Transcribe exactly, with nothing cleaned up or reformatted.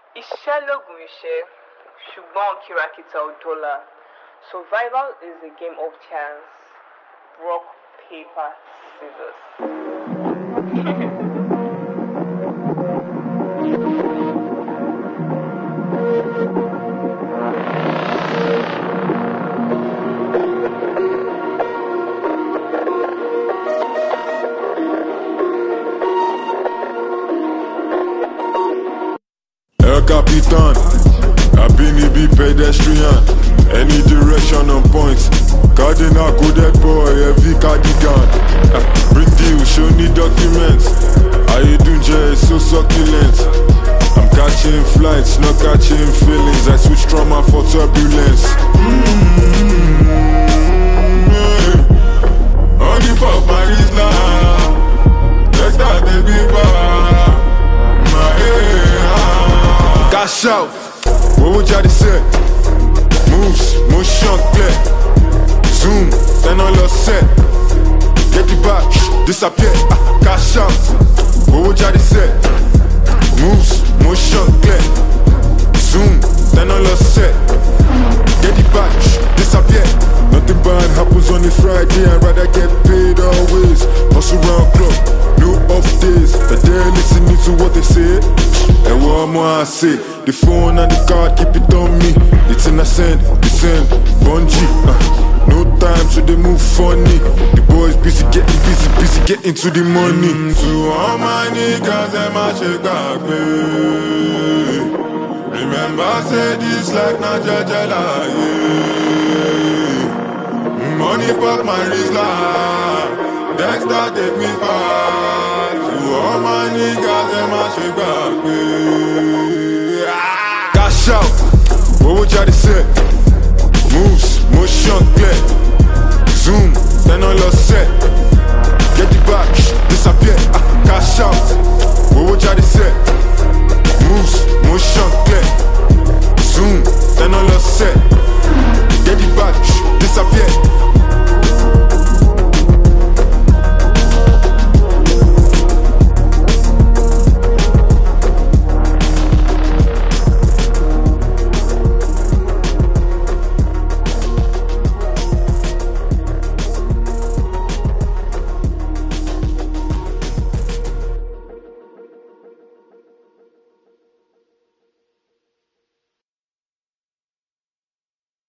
Iṣẹ́ lògùn iṣẹ́, ṣùgbọ́n kìràkìtà ò dọ́là. Survival is a game of chance. Rock, paper, scissors. El Capitan, Abinibi pedestrian, any direction on point. Cardinal coded boy, heavy cardigan. Uh, bring deal, show me documents. How you doing, Jay? So succulent. I'm catching flights, not catching feelings. I switch trauma for turbulence. Mm-hmm. Only for Paris now. Let's start the big bar. My hey, cash out, what would you say? Moves, motion clear. Zoom, then on your set. Get it back, disappear. Ah, cash out, what would you say? Moves, motion clear. Zoom, then on your set. Get it back, disappear. Nothing bad happens on a Friday. I'd rather get paid always. Hustle round clock, no off days. But they're listening to what they say. And what more I say? The phone and the card, keep it on me. It's in a send, descend, bungee. Uh, no time to they move funny. The boys busy getting busy, busy getting to the money. Mm, to all my niggas, them I shake back, me. Remember, say this like not jajala, yeah. Money pop my wrist like Dexter take me far. To all my niggas, them I shake back, me. Ah. Cash out, what would you say? Moves, motion clear. Zoom, then on your set. Get it back, disappear.